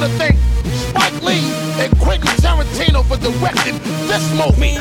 want to thank Spike Lee and Quentin Tarantino for directing this movie.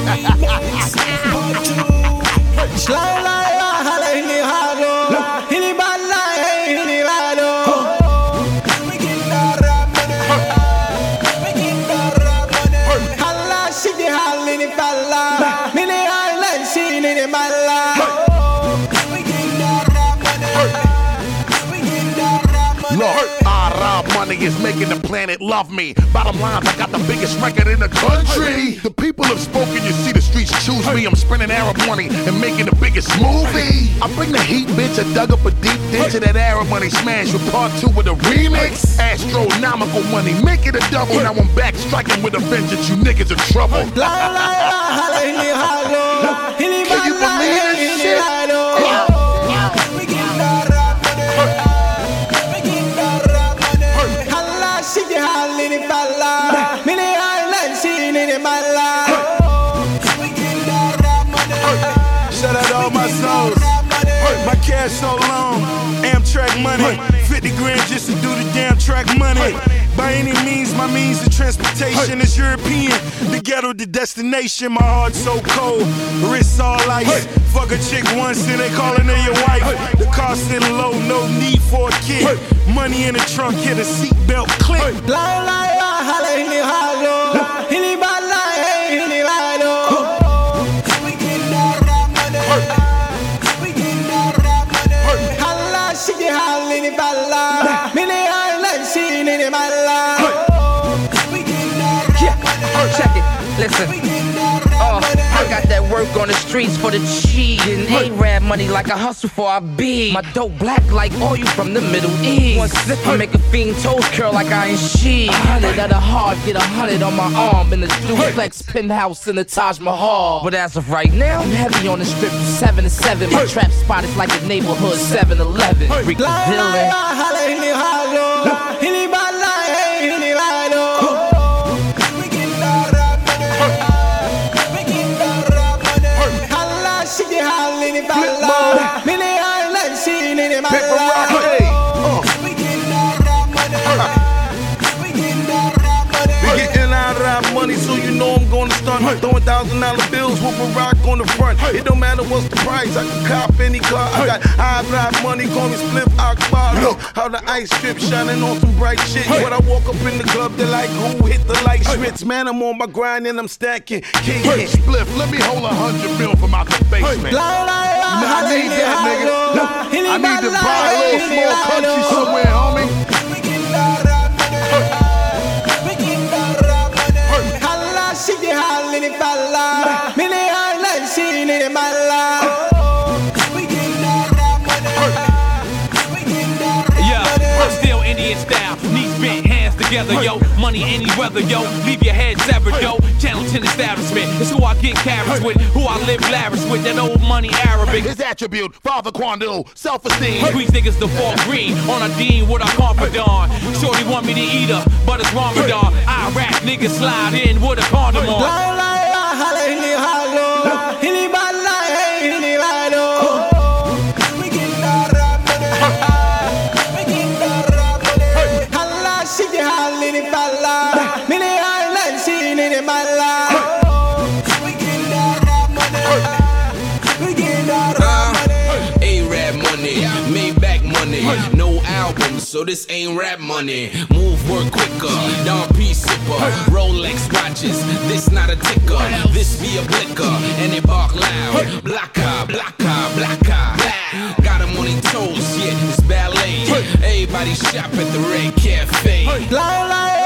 Look, Arab money is making the planet love me. Bottom line, I got the biggest record in the country. The people have spoken, you see the streets choose me. I'm spending Arab money and making the biggest movie. I bring the heat, bitch, I dug up a deep ditch of that Arab money smash with part 2 with a remix. Astronomical money, make it a double. Now I'm back striking with a vengeance, you niggas in trouble. Can you believe this shit? Shout out to all my souls. My cash so long, Amtrak money. 50 grand just to do the damn track money. By any means, my means of transportation is European. The ghetto, the destination. My heart so cold, wrists all ice. Fuck a chick once and they calling her your wife. The car sitting low, no need for a kid. Money in the trunk, hit a seatbelt click. Check it, listen. I got that work on the streets for the cheese. Getting A-Rab money like a hustle for a beat. My dope black like oil from the Middle East. One sip and make a fiend toes curl like I ain't she. 100 at a hard, get 100 on my arm. In the duplex penthouse in the Taj Mahal. But as of right now, I'm heavy on the strip from 7 to 7. My trap spot is like a neighborhood 7-Eleven. Rick the villain. Money, so you know I'm gonna stun. Throwing $1,000 bills with a rock on the front. It don't matter what's the price, I can cop any car. I got high money, call me Split Akbar. Look how the ice strip shining on some bright shit. When I walk up in the club, they're like, who hit the light switch? Man, I'm on my grind and I'm stacking. Hey, Spliff, let me hold 100 mil from out the basement. I need that, nigga. I need to buy a little small country somewhere, homie. I'm still Indian style, knees bent, hands together, yo. Money any weather, yo. Leave your head severed, yo. Channel 10 establishment. It's who I get carrots with, who I live lavish with. That old money Arabic. His attribute, Father Quandu, self-esteem. Squeeze niggas to fall green on a dean with a confidant. Shorty want me to eat her, but it's Ramadan. I rap niggas slide in with a condom on. A-Rab money, Maybach money, no albums, so this ain't rap money. Move work quicker, Don P sipper, Rolex watches, this not a ticker, this be a blicker, and they bark loud. Blacka, blacka, blacka, got him on his toes, yeah, it's ballet. Everybody shop at the Red Cafe.